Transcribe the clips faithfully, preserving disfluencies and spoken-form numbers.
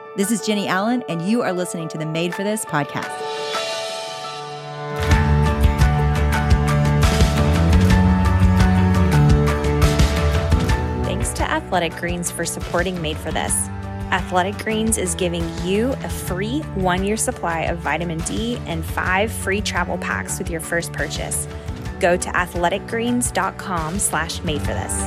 This is Jenny Allen, and you are listening to the Made for This podcast. Thanks to Athletic Greens for supporting Made for This. Athletic Greens is giving you a free one-year supply of vitamin D and five free travel packs with your first purchase. Go to athleticgreens.com slash made for this.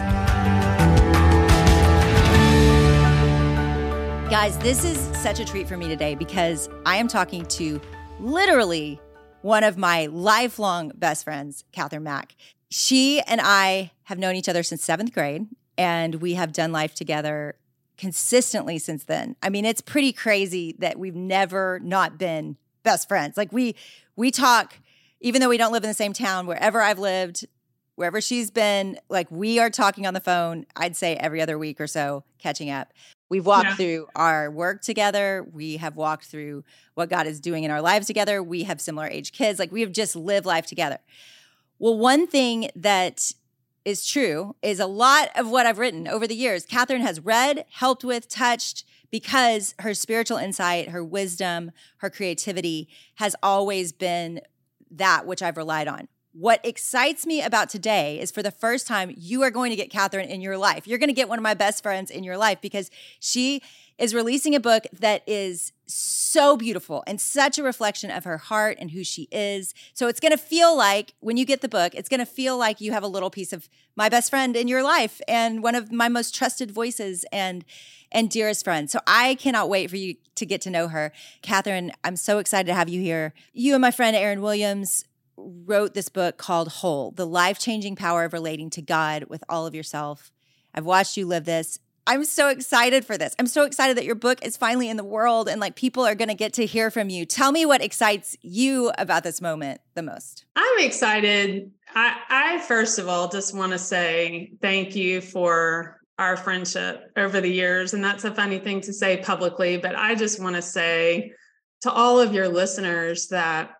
Guys, this is such a treat for me today because I am talking to literally one of my lifelong best friends, Catherine Mack. She and I have known each other since seventh grade, and we have done life together consistently since then. I mean, it's pretty crazy that we've never not been best friends. Like we we talk, even though we don't live in the same town, wherever I've lived, wherever she's been, like we are talking on the phone, I'd say every other week or so, catching up. We've walked yeah. through our work together. We have walked through what God is doing in our lives together. We have similar age kids. Like we have just lived life together. Well, one thing that is true is a lot of what I've written over the years, Catherine has read, helped with, touched, because her spiritual insight, her wisdom, her creativity has always been that which I've relied on. What excites me about today is for the first time, you are going to get Catherine in your life. You're going to get one of my best friends in your life because she is releasing a book that is so beautiful and such a reflection of her heart and who she is. So it's going to feel like, when you get the book, it's going to feel like you have a little piece of my best friend in your life and one of my most trusted voices and and dearest friends. So I cannot wait for you to get to know her. Catherine, I'm so excited to have you here. You and my friend Aaron Williams wrote this book called Whole, The Life-Changing Power of Relating to God with All of Yourself. I've watched you live this. I'm so excited for this. I'm so excited that your book is finally in the world and like people are going to get to hear from you. Tell me what excites you about this moment the most. I'm excited. I, I first of all, just want to say thank you for our friendship over the years. And that's a funny thing to say publicly, but I just want to say to all of your listeners that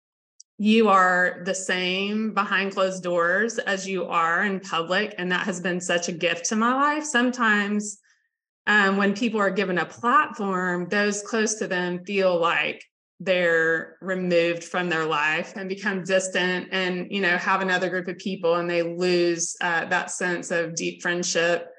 you are the same behind closed doors as you are in public. And that has been such a gift to my life. Sometimes um, when people are given a platform, those close to them feel like they're removed from their life and become distant and, you know, have another group of people and they lose uh, that sense of deep friendship.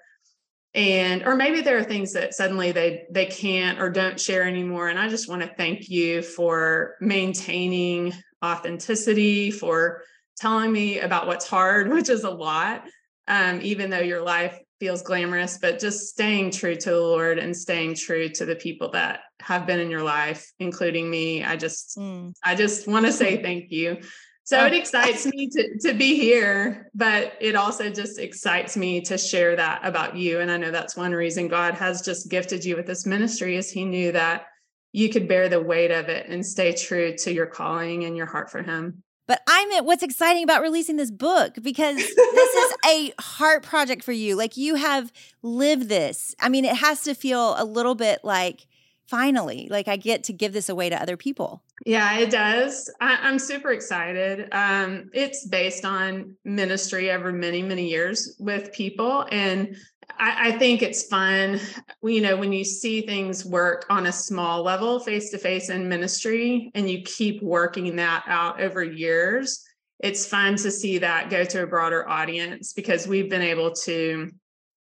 And, or maybe there are things that suddenly they, they can't or don't share anymore. And I just want to thank you for maintaining authenticity, for telling me about what's hard, which is a lot, um, even though your life feels glamorous, but just staying true to the Lord and staying true to the people that have been in your life, including me. I just, mm. I just want to say thank you. So it excites me to, to be here, but it also just excites me to share that about you. And I know that's one reason God has just gifted you with this ministry is he knew that you could bear the weight of it and stay true to your calling and your heart for him. But I meant what's exciting about releasing this book, because this is a heart project for you. Like you have lived this. I mean, it has to feel a little bit like, finally, like I get to give this away to other people. Yeah, it does. I, I'm super excited. Um, it's based on ministry over many, many years with people. And I, I think it's fun, you know, when you see things work on a small level, face-to-face in ministry, and you keep working that out over years, it's fun to see that go to a broader audience because we've been able to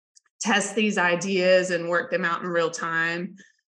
test these ideas and work them out in real time.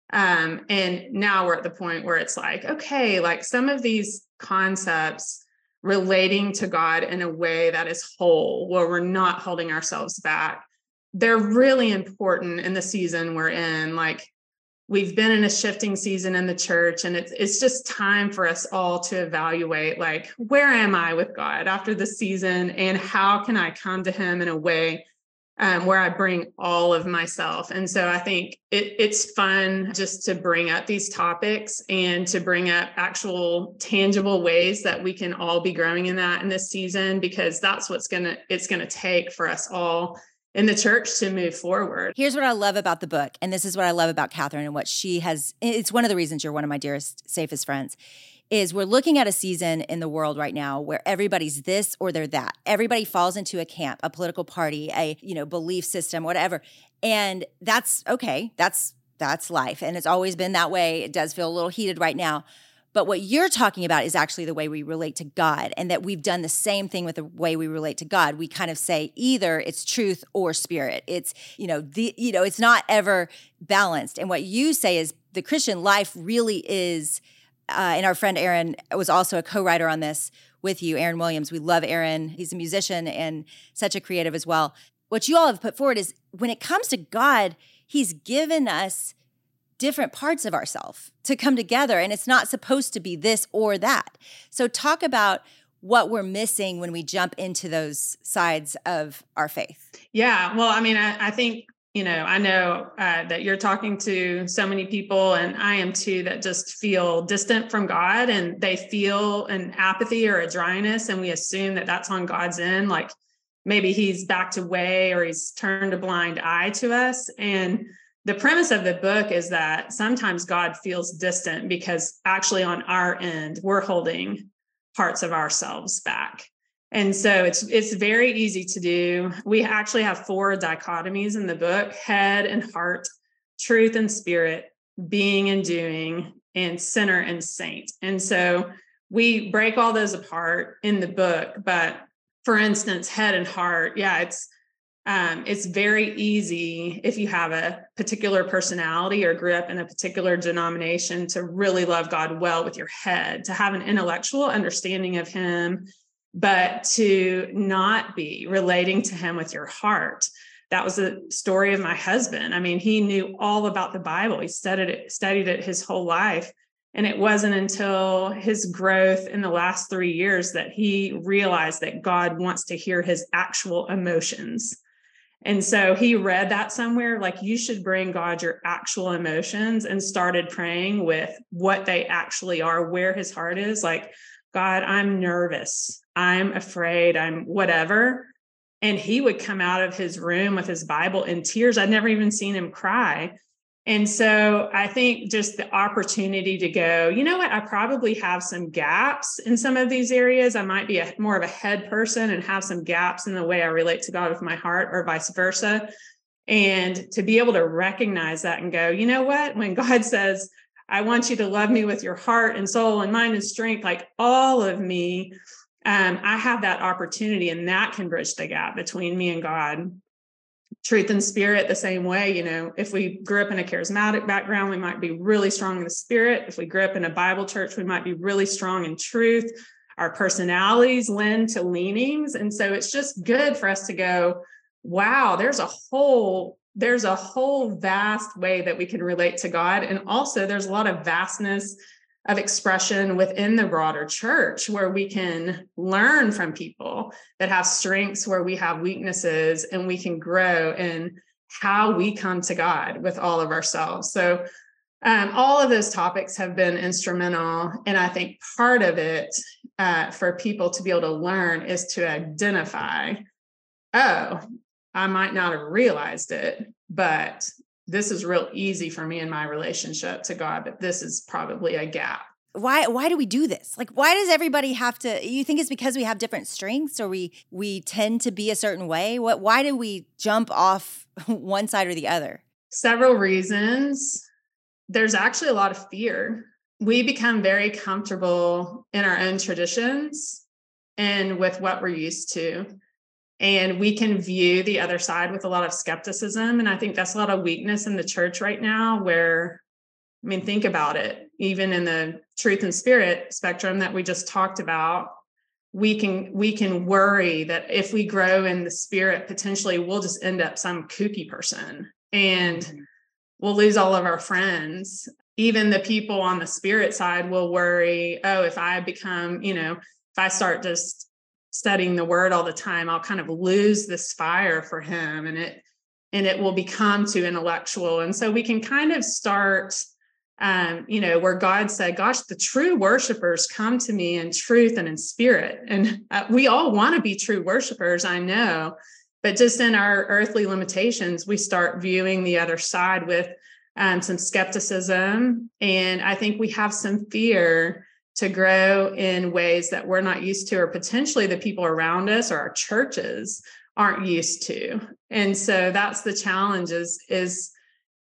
Um, and now we're at the point where it's like, okay, like some of these concepts relating to God in a way that is whole, where we're not holding ourselves back, they're really important in the season we're in. Like we've been in a shifting season in the church, and it's it's just time for us all to evaluate, like, where am I with God after the season, and how can I come to him in a way Um, where I bring all of myself. And so I think it, it's fun just to bring up these topics and to bring up actual tangible ways that we can all be growing in that in this season, because that's what's going to, it's going to take for us all in the church to move forward. Here's what I love about the book. And this is what I love about Catherine and what she has. It's one of the reasons you're one of my dearest, safest friends. Is we're looking at a season in the world right now where everybody's this or they're that. Everybody falls into a camp, a political party, a, you know, belief system, whatever. And that's okay. That's That's life. And it's always been that way. It does feel a little heated right now. But what you're talking about is actually the way we relate to God, and that we've done the same thing with the way we relate to God. We kind of say either it's truth or spirit. It's, you know, the, you know, it's not ever balanced. And what you say is the Christian life really is, uh, and our friend Aaron was also a co-writer on this with you, Aaron Williams. We love Aaron. He's a musician and such a creative as well. What you all have put forward is when it comes to God, he's given us different parts of ourselves to come together, and it's not supposed to be this or that. So talk about what we're missing when we jump into those sides of our faith. Yeah, well, I mean, I, I think, you know, I know uh, that you're talking to so many people, and I am too, that just feel distant from God, and they feel an apathy or a dryness, and we assume that that's on God's end, like maybe he's backed away or he's turned a blind eye to us. And the premise of the book is that sometimes God feels distant because actually on our end, we're holding parts of ourselves back. And so it's it's very easy to do. We actually have four dichotomies in the book: head and heart, truth and spirit, being and doing, and sinner and saint. And so we break all those apart in the book. But for instance, head and heart, yeah, it's Um, it's very easy if you have a particular personality or grew up in a particular denomination to really love God well with your head, to have an intellectual understanding of him, but to not be relating to him with your heart. That was the story of my husband. I mean, he knew all about the Bible. He studied it, studied it his whole life. And it wasn't until his growth in the last three years that he realized that God wants to hear his actual emotions. And so he read that somewhere, like you should bring God your actual emotions, and started praying with what they actually are, where his heart is. Like, God, I'm nervous. I'm afraid. I'm whatever. And he would come out of his room with his Bible in tears. I'd never even seen him cry. And so I think just the opportunity to go, you know what, I probably have some gaps in some of these areas. I might be a, more of a head person and have some gaps in the way I relate to God with my heart, or vice versa. And to be able to recognize that and go, you know what, when God says, I want you to love me with your heart and soul and mind and strength, like all of me, um, I have that opportunity, and that can bridge the gap between me and God. Truth and spirit, the same way. You know, if we grew up in a charismatic background, we might be really strong in the spirit. If we grew up in a Bible church, we might be really strong in truth. Our personalities lend to leanings. And so it's just good for us to go, wow, there's a whole, there's a whole vast way that we can relate to God. And also there's a lot of vastness of expression within the broader church, where we can learn from people that have strengths where we have weaknesses, and we can grow in how we come to God with all of ourselves. So um, all of those topics have been instrumental. And I think part of it uh, for people to be able to learn is to identify, oh, I might not have realized it, but this is real easy for me in my relationship to God, but this is probably a gap. Why why do we do this? Like, why does everybody have to, you think it's because we have different strengths, or we we tend to be a certain way? What why do we jump off one side or the other? Several reasons. There's actually a lot of fear. We become very comfortable in our own traditions and with what we're used to. And we can view the other side with a lot of skepticism. And I think that's a lot of weakness in the church right now, where, I mean, think about it, even in the truth and spirit spectrum that we just talked about, we can, we can worry that if we grow in the spirit, potentially we'll just end up some kooky person, and we'll lose all of our friends. Even the people on the spirit side will worry, oh, if I become, you know, if I start just studying the word all the time, I'll kind of lose this fire for him, and it and it will become too intellectual. And so we can kind of start, um, you know, where God said, gosh, the true worshipers come to me in truth and in spirit. And uh, we all want to be true worshipers, I know, but just in our earthly limitations, we start viewing the other side with um, some skepticism. And I think we have some fear to grow in ways that we're not used to, or potentially the people around us or our churches aren't used to. And so that's the challenge is, is,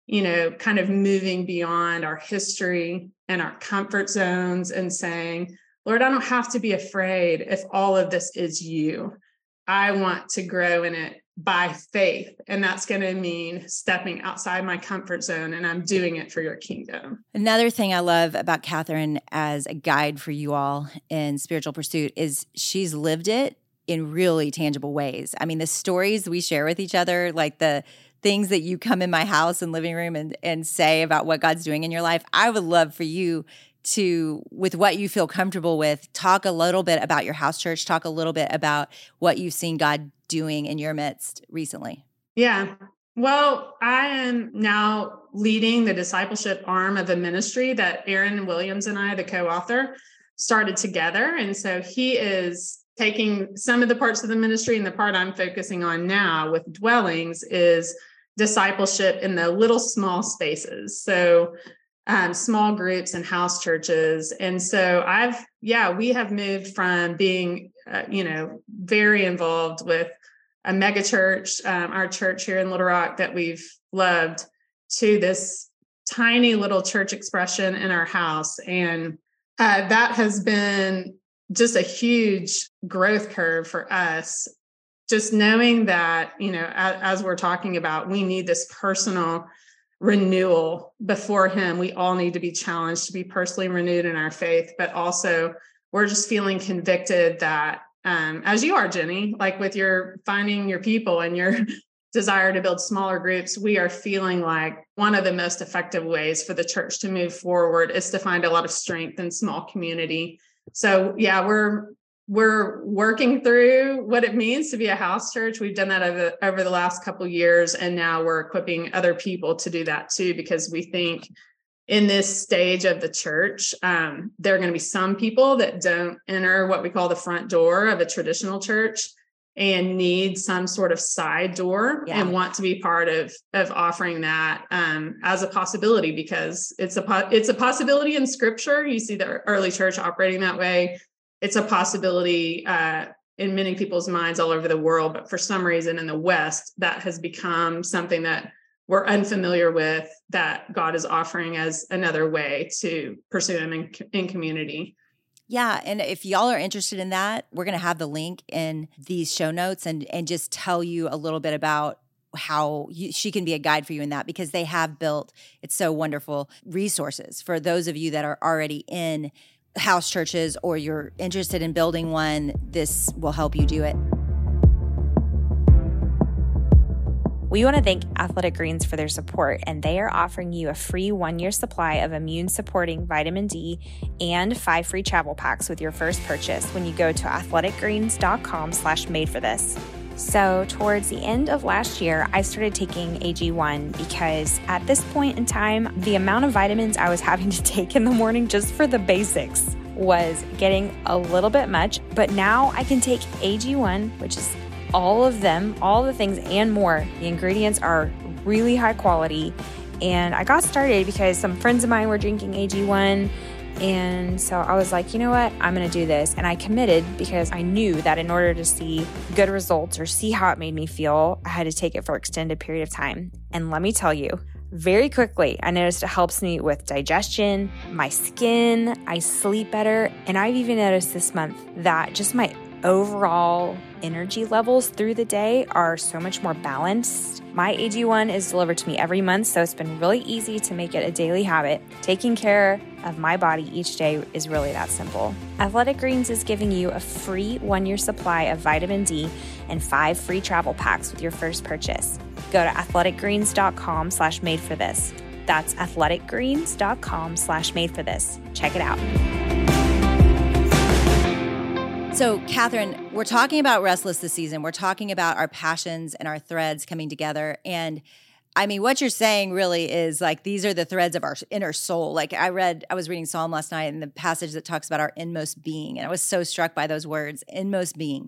you know, kind of moving beyond our history and our comfort zones and saying, Lord, I don't have to be afraid if all of this is you. I want to grow in it by faith. And that's going to mean stepping outside my comfort zone, and I'm doing it for your kingdom. Another thing I love about Catherine as a guide for you all in spiritual pursuit is she's lived it in really tangible ways. I mean, the stories we share with each other, like the things that you come in my house and living room and, and say about what God's doing in your life, I would love for you to, with what you feel comfortable with, talk a little bit about your house church, talk a little bit about what you've seen God doing in your midst recently. Yeah. Well, I am now leading the discipleship arm of a ministry that Aaron Williams and I, the co-author, started together. And so he is taking some of the parts of the ministry, and the part I'm focusing on now with Dwellings is discipleship in the little small spaces. So um, small groups and house churches. And so I've, yeah, we have moved from being, uh, you know, very involved with a mega church, um, our church here in Little Rock that we've loved, to this tiny little church expression in our house. And uh, that has been just a huge growth curve for us. Just knowing that, you know, as, as we're talking about, we need this personal renewal before him. We all need to be challenged to be personally renewed in our faith, but also we're just feeling convicted that, um, as you are, Jenny, like with your finding your people and your desire to build smaller groups, we are feeling like one of the most effective ways for the church to move forward is to find a lot of strength in small community. So yeah, we're we're working through what it means to be a house church. We've done that over, over the last couple of years, and now we're equipping other people to do that too, because we think in this stage of the church, um, there are going to be some people that don't enter what we call the front door of a traditional church and need some sort of side door, yeah, and want to be part of, of offering that um, as a possibility, because it's a, po- it's a possibility in scripture. You see the early church operating that way. It's a possibility uh, in many people's minds all over the world, but for some reason in the West, that has become something that we're unfamiliar with, that God is offering as another way to pursue Him in, in community. Yeah. And if y'all are interested in that, we're going to have the link in these show notes and, and just tell you a little bit about how you, she can be a guide for you in that, because they have built, it's so wonderful, resources for those of you that are already in house churches or you're interested in building one. This will help you do it. We want to thank Athletic Greens for their support, and they are offering you a free one-year supply of immune-supporting vitamin D and five free travel packs with your first purchase when you go to athleticgreens.com slash made for this. So towards the end of last year, I started taking A G one because at this point in time, the amount of vitamins I was having to take in the morning just for the basics was getting a little bit much. But now I can take A G one, which is all of them, all the things and more. The ingredients are really high quality. And I got started because some friends of mine were drinking A G one. And so I was like, you know what, I'm going to do this. And I committed because I knew that in order to see good results or see how it made me feel, I had to take it for an extended period of time. And let me tell you, very quickly, I noticed it helps me with digestion, my skin, I sleep better. And I've even noticed this month that just my overall energy levels through the day are so much more balanced. My A G one is delivered to me every month, so it's been really easy to make it a daily habit. Taking care of my body each day is really that simple. Athletic Greens is giving you a free one-year supply of vitamin D and five free travel packs with your first purchase. Go to athleticgreens.com slash made for this. That's athleticgreens.com slash made for this. Check it out. So, Catherine, we're talking about Restless this season. We're talking about our passions and our threads coming together. And I mean, what you're saying really is like, these are the threads of our inner soul. Like I read, I was reading Psalm last night and the passage that talks about our inmost being. And I was so struck by those words, inmost being.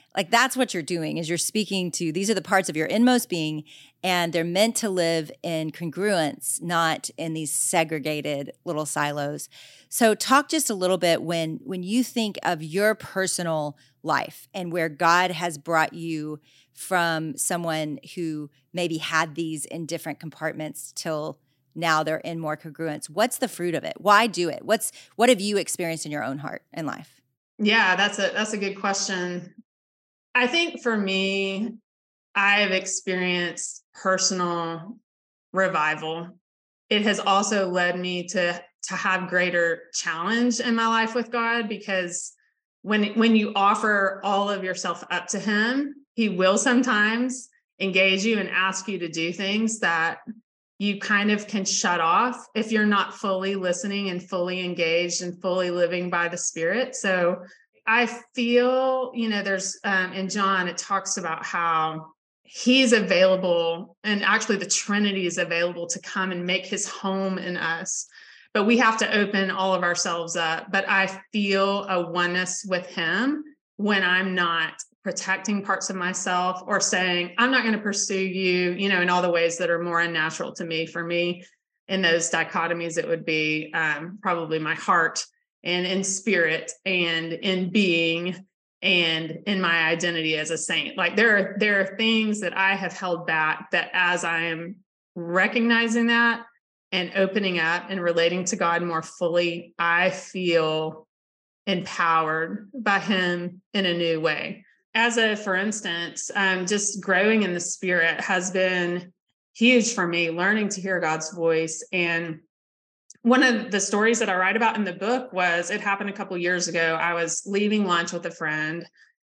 Like that's what you're doing is you're speaking to, these are the parts of your inmost being, and they're meant to live in congruence, not in these segregated little silos. So talk just a little bit when, when you think of your personal life and where God has brought you from someone who maybe had these in different compartments till now they're in more congruence. What's the fruit of it? Why do it? What's, what have you experienced in your own heart and life? Yeah, that's a, that's a good question. I think for me, I've experienced personal revival. It has also led me to, to have greater challenge in my life with God, because when, when you offer all of yourself up to him, he will sometimes engage you and ask you to do things that you kind of can shut off if you're not fully listening and fully engaged and fully living by the Spirit. So I feel, you know, there's um, in John, it talks about how he's available, and actually the Trinity is available to come and make his home in us. But we have to open all of ourselves up. But I feel a oneness with him when I'm not protecting parts of myself or saying, I'm not going to pursue you, you know, in all the ways that are more unnatural to me. For me, in those dichotomies, it would be um, probably my heart and in spirit and in being and in my identity as a saint. Like there are, there are things that I have held back that as I am recognizing that and opening up and relating to God more fully, I feel empowered by him in a new way. As a, for instance, um, just growing in the Spirit has been huge for me, learning to hear God's voice. And one of the stories that I write about in the book was, it happened a couple of years ago. I was leaving lunch with a friend,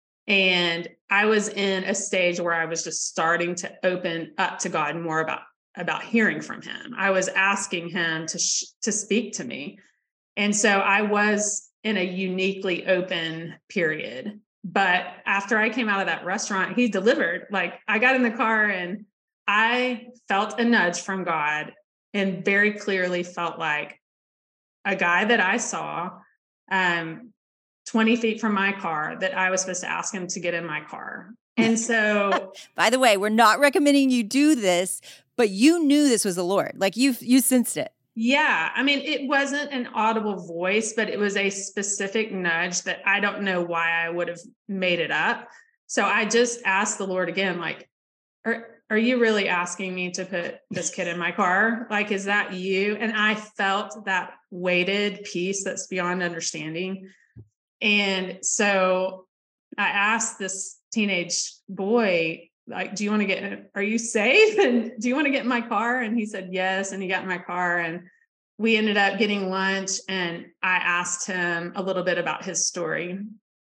and I was in a stage where I was just starting to open up to God more about, about hearing from him. I was asking him to, sh- to speak to me. And so I was in a uniquely open period. But after I came out of that restaurant, he delivered. Like I got in the car and I felt a nudge from God, and very clearly felt like a guy that I saw um, twenty feet from my car, that I was supposed to ask him to get in my car. And so, by the way, we're not recommending you do this, but you knew this was the Lord. Like you, you sensed it. Yeah. I mean, it wasn't an audible voice, but it was a specific nudge that I don't know why I would have made it up. So I just asked the Lord again, like, are, are you really asking me to put this kid in my car? Like, is that you? And I felt that weighted peace that's beyond understanding. And so I asked this teenage boy, like, do you want to get, are you safe? And do you want to get in my car? And he said, yes. And he got in my car, and we ended up getting lunch. And I asked him a little bit about his story.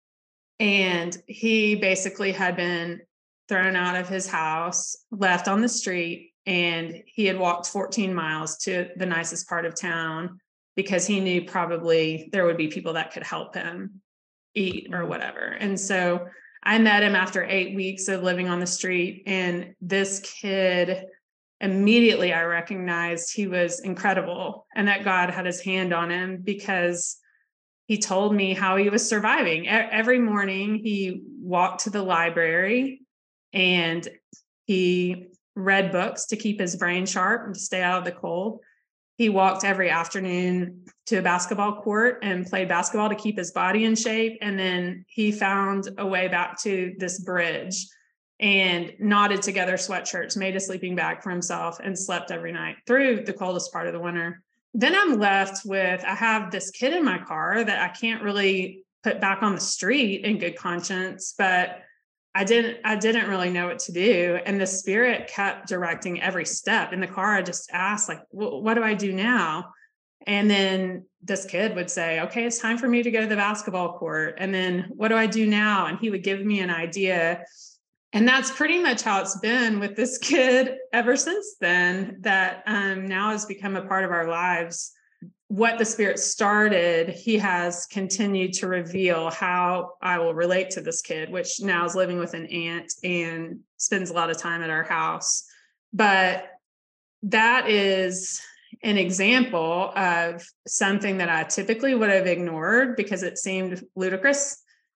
And he basically had been thrown out of his house, left on the street, and he had walked fourteen miles to the nicest part of town because he knew probably there would be people that could help him eat or whatever. And so I met him after eight weeks of living on the street, and this kid, immediately I recognized he was incredible and that God had his hand on him, because he told me how he was surviving. Every morning he walked to the library and he read books to keep his brain sharp and to stay out of the cold. He walked every afternoon to a basketball court and played basketball to keep his body in shape. And then he found a way back to this bridge and knotted together sweatshirts, made a sleeping bag for himself, and slept every night through the coldest part of the winter. Then I'm left with, I have this kid in my car that I can't really put back on the street in good conscience, but I didn't, I didn't really know what to do. And the Spirit kept directing every step in the car. I just asked, like, what do I do now? And then this kid would say, okay, it's time for me to go to the basketball court. And then what do I do now? And he would give me an idea. And that's pretty much how it's been with this kid ever since then, that um, now has become a part of our lives. What the Spirit started, he has continued to reveal how I will relate to this kid, which now is living with an aunt and spends a lot of time at our house. But that is an example of something that I typically would have ignored because it seemed ludicrous.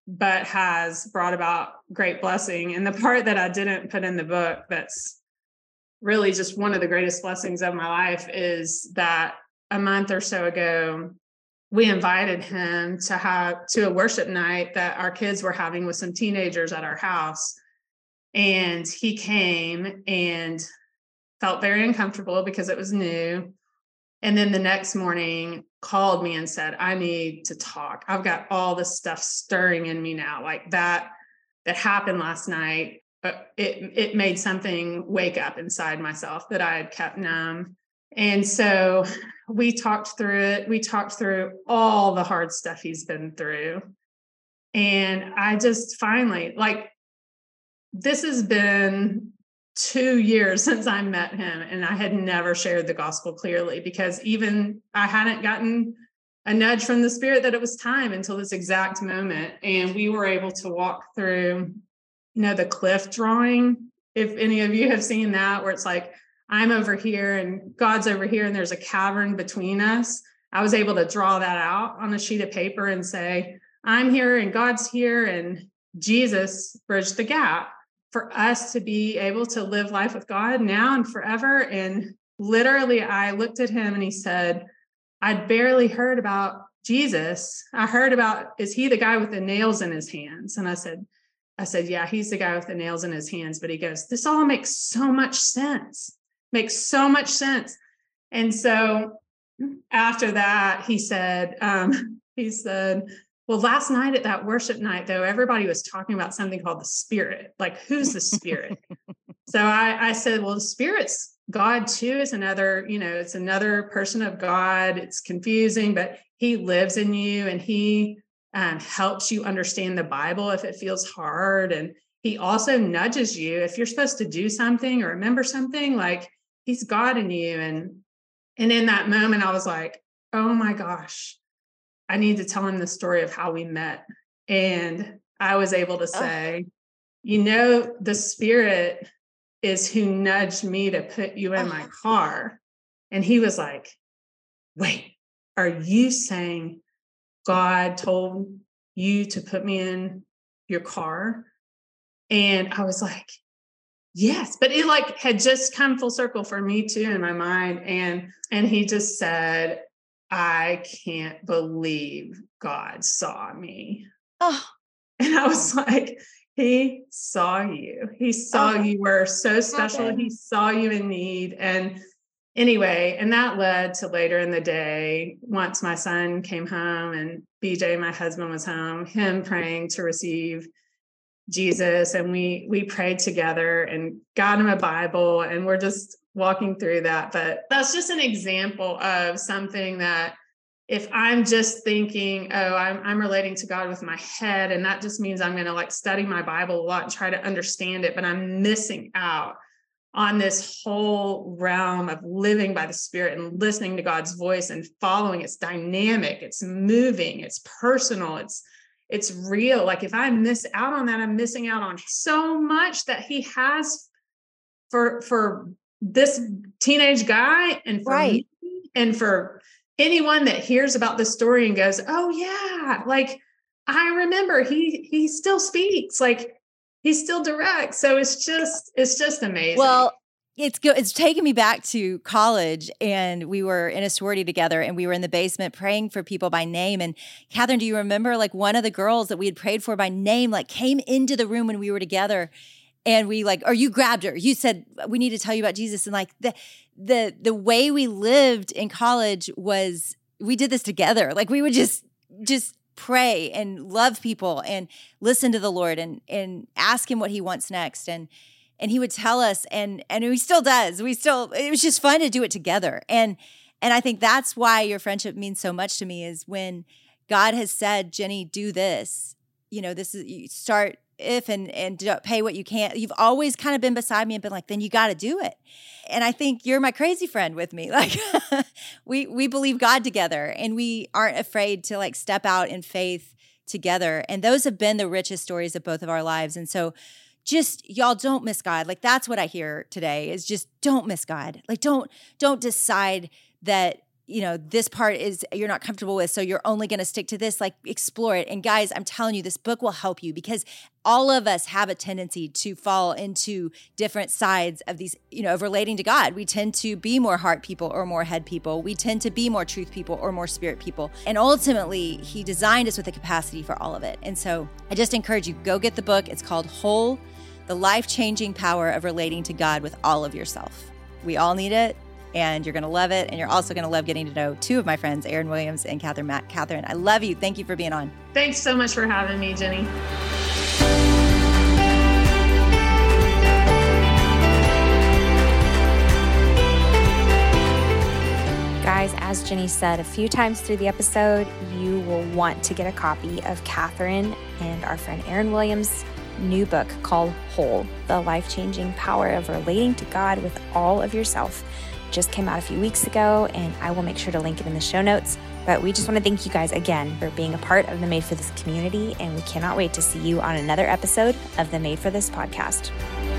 but has brought about great blessing. And the part that I didn't put in the book that's really just one of the greatest blessings of my life is that a month or so ago, we invited him to have to a worship night that our kids were having with some teenagers at our house. And he came and felt very uncomfortable because it was new. And then the next morning called me and said, I need to talk. I've got all this stuff stirring in me now. Like that, that happened last night. But it, it made something wake up inside myself that I had kept numb. And so we talked through it. We talked through all the hard stuff he's been through. And I just finally, like, this has been two years since I met him, and I had never shared the gospel clearly because even I hadn't gotten a nudge from the Spirit that it was time until this exact moment. And we were able to walk through, you know, the cliff drawing, if any of you have seen that, where it's like, I'm over here and God's over here and there's a cavern between us. I was able to draw that out on a sheet of paper and say, I'm here and God's here and Jesus bridged the gap for us to be able to live life with God now and forever. And literally, I looked at him and he said, I'd barely heard about Jesus. I heard about, is he the guy with the nails in his hands? And I said, I said, yeah, he's the guy with the nails in his hands. But he goes, this all makes so much sense, makes so much sense. And so after that, he said, um, he said, well, last night at that worship night, though, everybody was talking about something called the Spirit. Like, who's the Spirit? So I, I said, well, the Spirit's God too. Is another, you know, it's another person of God. It's confusing, but he lives in you and he um, helps you understand the Bible if it feels hard. And he also nudges you if you're supposed to do something or remember something, like he's God in you. And, and in that moment, I was like, oh my gosh, I need to tell him the story of how we met. And I was able to say, oh. you know, the Spirit is who nudged me to put you in oh. my car. And he was like, wait, are you saying God told you to put me in your car? And I was like, yes, but it like had just come full circle for me too in my mind. And, and he just said, I can't believe God saw me. Oh. And I was like, he saw you. He saw oh. you were so special. Okay. He saw you in need. And anyway, and that led to later in the day, once my son came home and B J, my husband, was home, him praying to receive Jesus. And we, we prayed together and got him a Bible, and we're just walking through that. But that's just an example of something that if I'm just thinking, oh, I'm, I'm relating to God with my head, and that just means I'm going to like study my Bible a lot and try to understand it, but I'm missing out on this whole realm of living by the Spirit and listening to God's voice and following. It's dynamic, it's moving, it's personal, it's it's real. Like if I miss out on that, I'm missing out on so much that he has for for this teenage guy and for right. me and for anyone that hears about this story and goes, oh yeah, like I remember he he still speaks, like he still directs. So it's just it's just amazing. Well, it's go- it's taken me back to college, and we were in a sorority together, and we were in the basement praying for people by name. And Catherine, do you remember like one of the girls that we had prayed for by name, like came into the room when we were together, and we like, or you grabbed her, you said, we need to tell you about Jesus. And like the the the way we lived in college was we did this together. Like we would just just pray and love people and listen to the Lord and and ask him what he wants next. And And he would tell us, and and he still does. We still, it was just fun to do it together. And and I think that's why your friendship means so much to me, is when God has said, Jenny, do this. You know, this is, you start if and and pay what you can. You've always kind of been beside me and been like, then you got to do it. And I think you're my crazy friend with me. Like we we believe God together, and we aren't afraid to like step out in faith together. And those have been the richest stories of both of our lives. And so just y'all don't miss God. Like that's what I hear today is just don't miss God. Like don't don't decide that you know, this part is you're not comfortable with, so you're only going to stick to this, like explore it. And guys, I'm telling you, this book will help you because all of us have a tendency to fall into different sides of these, you know, of relating to God. We tend to be more heart people or more head people. We tend to be more truth people or more spirit people. And ultimately, he designed us with a capacity for all of it. And so I just encourage you, go get the book. It's called Whole, The Life-Changing Power of Relating to God with All of Yourself. We all need it. And you're going to love it. And you're also going to love getting to know two of my friends, Aaron Williams and Catherine Mack. Catherine, I love you. Thank you for being on. Thanks so much for having me, Jenny. Guys, as Jenny said a few times through the episode, you will want to get a copy of Catherine and our friend Aaron Williams' new book called Whole, The Life-Changing Power of Relating to God with All of Yourself. Just came out a few weeks ago, and I will make sure to link it in the show notes. But we just want to thank you guys again for being a part of the Made for This community, and we cannot wait to see you on another episode of the Made for This podcast.